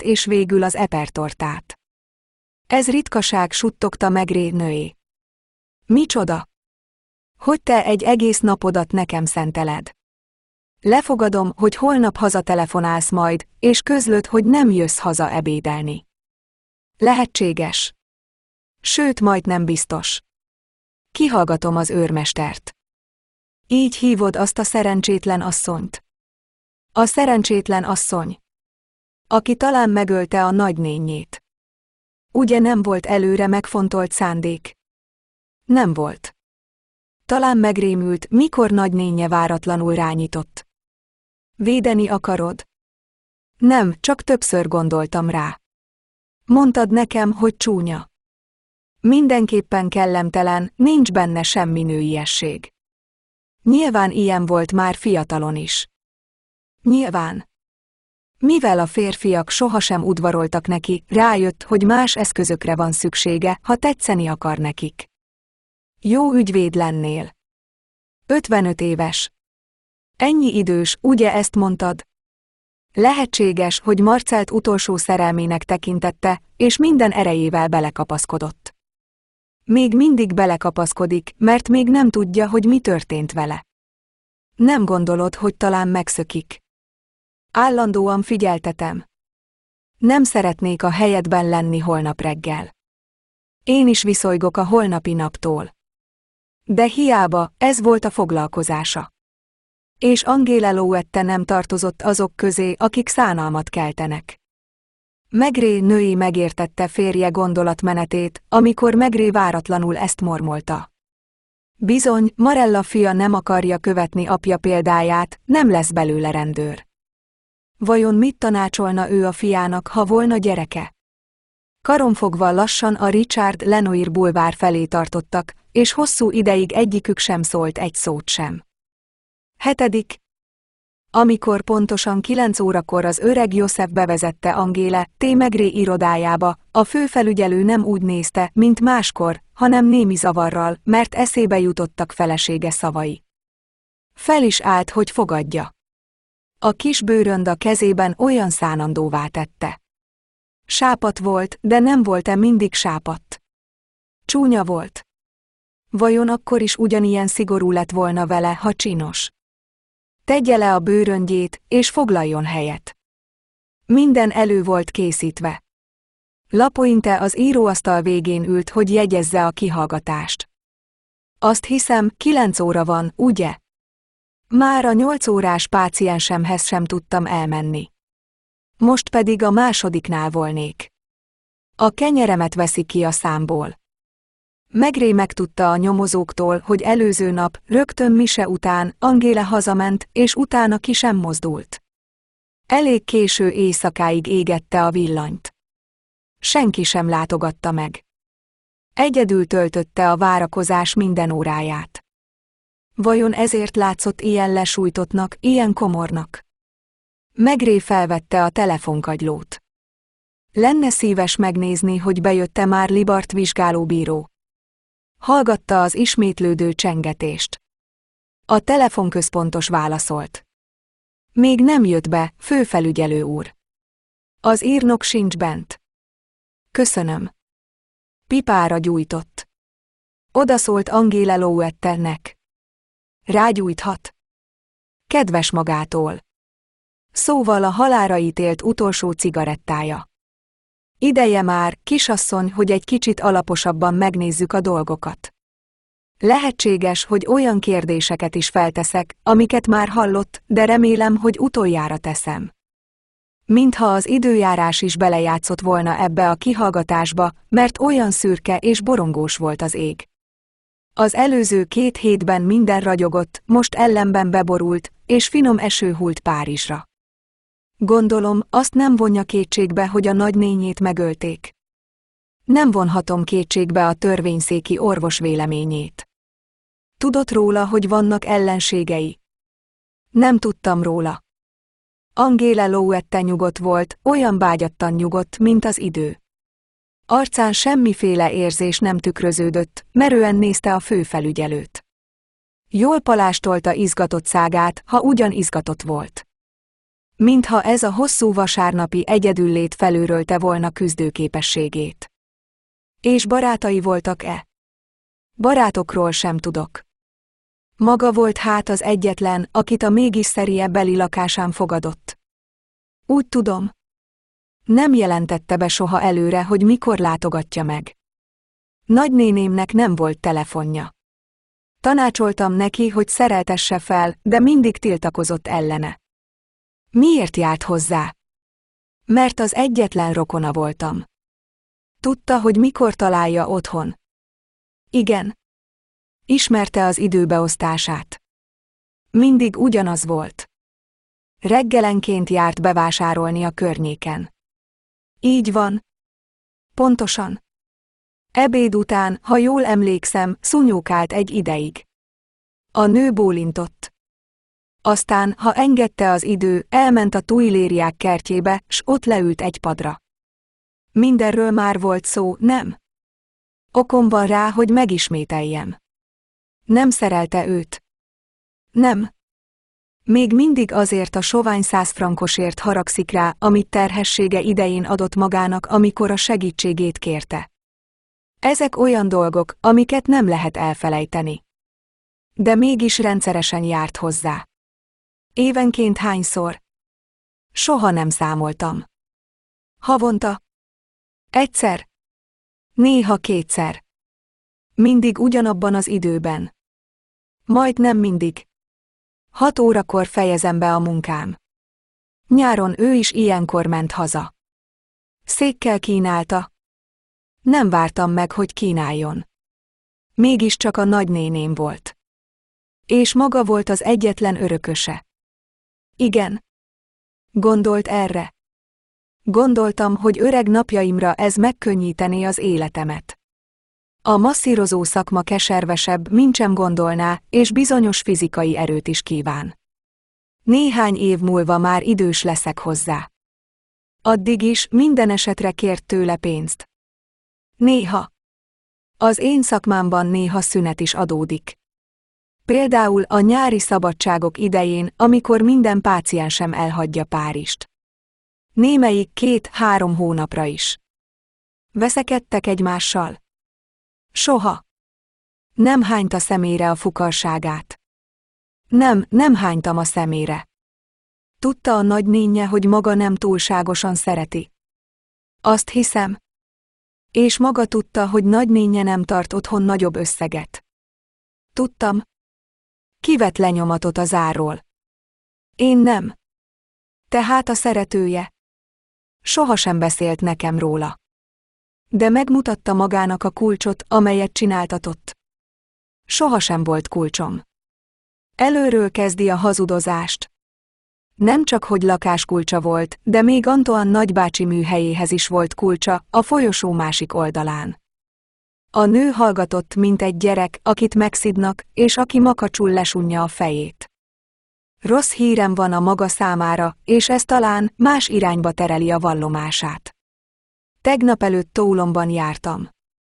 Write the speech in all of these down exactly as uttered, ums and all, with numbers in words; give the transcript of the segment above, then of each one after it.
és végül az epertortát. Ez ritkaság, suttogta Maigret nőé. Micsoda? Hogy te egy egész napodat nekem szenteled. Lefogadom, hogy holnap hazatelefonálsz majd, és közlöd, hogy nem jössz haza ebédelni. Lehetséges. Sőt, majd nem biztos. Kihallgatom az őrmestert. Így hívod azt a szerencsétlen asszonyt. A szerencsétlen asszony, aki talán megölte a nagynénjét. Ugye nem volt előre megfontolt szándék? Nem volt. Talán megrémült, mikor nagynénje váratlanul rányitott. Védeni akarod? Nem, csak többször gondoltam rá. Mondtad nekem, hogy csúnya. Mindenképpen kellemtelen, nincs benne semmi nőiesség. Nyilván ilyen volt már fiatalon is. Nyilván. Mivel a férfiak sohasem udvaroltak neki, rájött, hogy más eszközökre van szüksége, ha tetszeni akar nekik. Jó ügyvéd lennél. ötvenöt éves. Ennyi idős, ugye ezt mondtad? Lehetséges, hogy Marcelt utolsó szerelmének tekintette, és minden erejével belekapaszkodott. Még mindig belekapaszkodik, mert még nem tudja, hogy mi történt vele. Nem gondolod, hogy talán megszökik? Állandóan figyeltetem. Nem szeretnék a helyedben lenni holnap reggel. Én is viszolygok a holnapi naptól. De hiába, ez volt a foglalkozása. És Angela Louette nem tartozott azok közé, akik szánalmat keltenek. Maigret női megértette férje gondolatmenetét, amikor Maigret váratlanul ezt mormolta. Bizony, Marella fia nem akarja követni apja példáját, nem lesz belőle rendőr. Vajon mit tanácsolna ő a fiának, ha volna gyereke? Karonfogva lassan a Richard Lenoir bulvár felé tartottak, és hosszú ideig egyikük sem szólt egy szót sem. Hetedik. Amikor pontosan kilenc órakor az öreg Joseph bevezette Angela T. Maigret irodájába, a főfelügyelő nem úgy nézte, mint máskor, hanem némi zavarral, mert eszébe jutottak felesége szavai. Fel is állt, hogy fogadja. A kis bőrönd a kezében olyan szánandóvá tette. Sápadt volt, de nem volt-e mindig sápadt? Csúnya volt. Vajon akkor is ugyanilyen szigorú lett volna vele, ha csinos? Tegye le a bőröndjét, és foglaljon helyet. Minden elő volt készítve. Lapointe az íróasztal végén ült, hogy jegyezze a kihallgatást. Azt hiszem, kilenc óra van, ugye? Már a nyolc órás páciensemhez sem tudtam elmenni. Most pedig a másodiknál volnék. A kenyeremet veszi ki a számból. Maigret megtudta a nyomozóktól, hogy előző nap, rögtön mise után Angela hazament, és utána ki sem mozdult. Elég késő éjszakáig égette a villanyt. Senki sem látogatta meg. Egyedül töltötte a várakozás minden óráját. Vajon ezért látszott ilyen lesújtottnak, ilyen komornak? Maigret felvette a telefonkagylót. Lenne szíves megnézni, hogy bejött-e már Libart vizsgálóbíró. Hallgatta az ismétlődő csengetést. A telefonközpontos válaszolt. Még nem jött be, főfelügyelő úr. Az írnok sincs bent. Köszönöm. Pipára gyújtott. Odaszólt Angela Louette-nek. Rágyújthat. Kedves magától. Szóval a halálra ítélt utolsó cigarettája. Ideje már, kisasszony, hogy egy kicsit alaposabban megnézzük a dolgokat. Lehetséges, hogy olyan kérdéseket is felteszek, amiket már hallott, de remélem, hogy utoljára teszem. Mintha az időjárás is belejátszott volna ebbe a kihallgatásba, mert olyan szürke és borongós volt az ég. Az előző két hétben minden ragyogott, most ellenben beborult, és finom eső hult Párizsra. Gondolom, azt nem vonja kétségbe, hogy a nagynénjét megölték. Nem vonhatom kétségbe a törvényszéki orvos véleményét. Tudott róla, hogy vannak ellenségei? Nem tudtam róla. Angela Louette nyugodt volt, olyan vágyattan nyugodt, mint az idő. Arcán semmiféle érzés nem tükröződött, merően nézte a főfelügyelőt. Jól palástolta izgatott szágát, ha ugyan izgatott volt. Mintha ez a hosszú vasárnapi egyedüllét felőrölte volna küzdőképességét. És barátai voltak-e? Barátokról sem tudok. Maga volt hát az egyetlen, akit a mégis szerie beli lakásán fogadott. Úgy tudom. Nem jelentette be soha előre, hogy mikor látogatja meg. Nagynénémnek nem volt telefonja. Tanácsoltam neki, hogy szereltesse fel, de mindig tiltakozott ellene. Miért járt hozzá? Mert az egyetlen rokona voltam. Tudta, hogy mikor találja otthon. Igen. Ismerte az időbeosztását. Mindig ugyanaz volt. Reggelenként járt bevásárolni a környéken. Így van. Pontosan. Ebéd után, ha jól emlékszem, szunyókált egy ideig. A nő bólintott. Aztán, ha engedte az idő, elment a tuilériák kertjébe, s ott leült egy padra. Mindenről már volt szó, nem? Okom van rá, hogy megismételjem. Nem szerelte őt. Nem. Még mindig azért a sovány száz frankosért haragszik rá, amit terhessége idején adott magának, amikor a segítségét kérte. Ezek olyan dolgok, amiket nem lehet elfelejteni. De mégis rendszeresen járt hozzá. Évenként hányszor? Soha nem számoltam. Havonta? Egyszer? Néha kétszer. Mindig ugyanabban az időben. Majd nem mindig. Hat órakor fejezem be a munkám. Nyáron ő is ilyenkor ment haza. Székkel kínálta. Nem vártam meg, hogy kínáljon. Mégiscsak a nagynéném volt. És maga volt az egyetlen örököse. Igen. Gondolt erre. Gondoltam, hogy öreg napjaimra ez megkönnyítené az életemet. A masszírozó szakma keservesebb, mint sem gondolná, és bizonyos fizikai erőt is kíván. Néhány év múlva már idős leszek hozzá. Addig is minden esetre kért tőle pénzt. Néha. Az én szakmámban néha szünet is adódik. Például a nyári szabadságok idején, amikor minden páciensem elhagyja Párizst. Némelyik két-három hónapra is. Veszekedtek egymással? Soha. Nem hányta szemére a fukarságát. Nem, nem hánytam a szemére. Tudta a nagynénje, hogy maga nem túlságosan szereti. Azt hiszem. És maga tudta, hogy nagynénje nem tart otthon nagyobb összeget. Tudtam. Kivett lenyomatot az árról. Én nem. Tehát a szeretője. Sohasem beszélt nekem róla. De megmutatta magának a kulcsot, amelyet csináltatott. Sohasem volt kulcsom. Előről kezdi a hazudozást. Nem csak hogy lakáskulcsa volt, de még Antoine nagybácsi műhelyéhez is volt kulcsa, a folyosó másik oldalán. A nő hallgatott, mint egy gyerek, akit megszidnak, és aki makacsul lesunja a fejét. Rossz hírem van a maga számára, és ez talán más irányba tereli a vallomását. Tegnap előtt Toulonban jártam.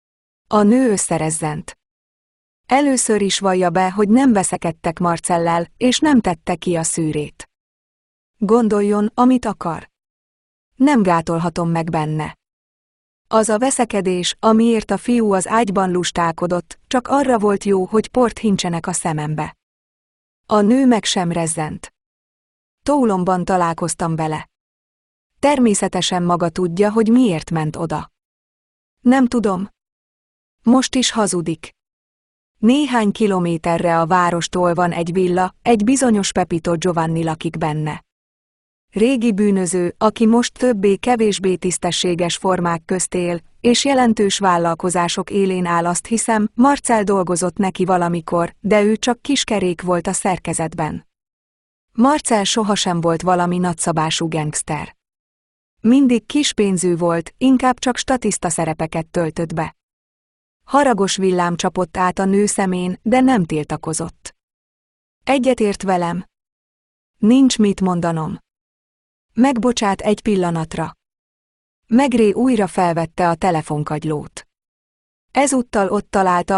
A nő összerezzent. Először is vallja be, hogy nem veszekedtek Marcellel, és nem tette ki a szűrét. Gondoljon, amit akar. Nem gátolhatom meg benne. Az a veszekedés, amiért a fiú az ágyban lustálkodott, csak arra volt jó, hogy port hincsenek a szemembe. A nő meg sem rezzent. Toulonban találkoztam vele. Természetesen maga tudja, hogy miért ment oda. Nem tudom. Most is hazudik. Néhány kilométerre a várostól van egy villa, egy bizonyos Pepito Giovanni lakik benne. Régi bűnöző, aki most többé-kevésbé tisztességes formák közt él, és jelentős vállalkozások élén áll, azt hiszem, Marcell dolgozott neki valamikor, de ő csak kiskerék volt a szerkezetben. Marcell sohasem volt valami nagyszabású gengszter. Mindig kispénzű volt, inkább csak statiszta szerepeket töltött be. Haragos villám csapott át a nő szemén, de nem tiltakozott. Egyetért velem. Nincs mit mondanom. Megbocsát egy pillanatra. Maigret újra felvette a telefonkagylót. Ezúttal ott találta,